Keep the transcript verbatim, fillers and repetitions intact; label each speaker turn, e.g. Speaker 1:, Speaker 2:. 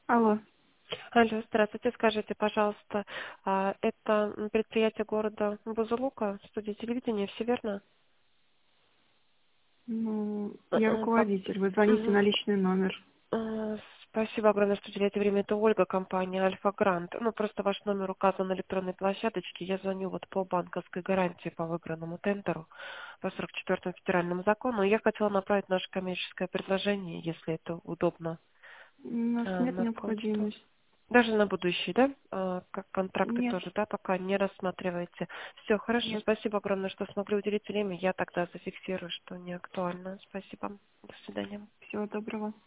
Speaker 1: Алло.
Speaker 2: Алло, здравствуйте. Скажите, пожалуйста, а, это м, предприятие города Бузулука, студия телевидения, все верно?
Speaker 1: Ну,
Speaker 2: Э,
Speaker 1: я
Speaker 2: э, пок-
Speaker 1: руководитель. Вы звоните
Speaker 2: Мгм.
Speaker 1: на личный номер.
Speaker 2: Э, Спасибо огромное, что уделяете время. Это Ольга, компания Альфа Грант. Ну, просто ваш номер указан на электронной площадочке. Я звоню вот по банковской гарантии по выигранному тендеру по сорок четвёртому федеральному закону. Я хотела направить наше коммерческое предложение, если это удобно,
Speaker 1: У нас
Speaker 2: э,
Speaker 1: нет
Speaker 2: на почту.
Speaker 1: необходимости.
Speaker 2: Даже на будущее, да? А, как контракты
Speaker 1: Нет,
Speaker 2: тоже, да, пока не рассматриваете. Все, хорошо,
Speaker 1: нет.
Speaker 2: спасибо огромное, что смогли уделить время. Я тогда зафиксирую, что не актуально. Спасибо. До свидания.
Speaker 1: Всего доброго.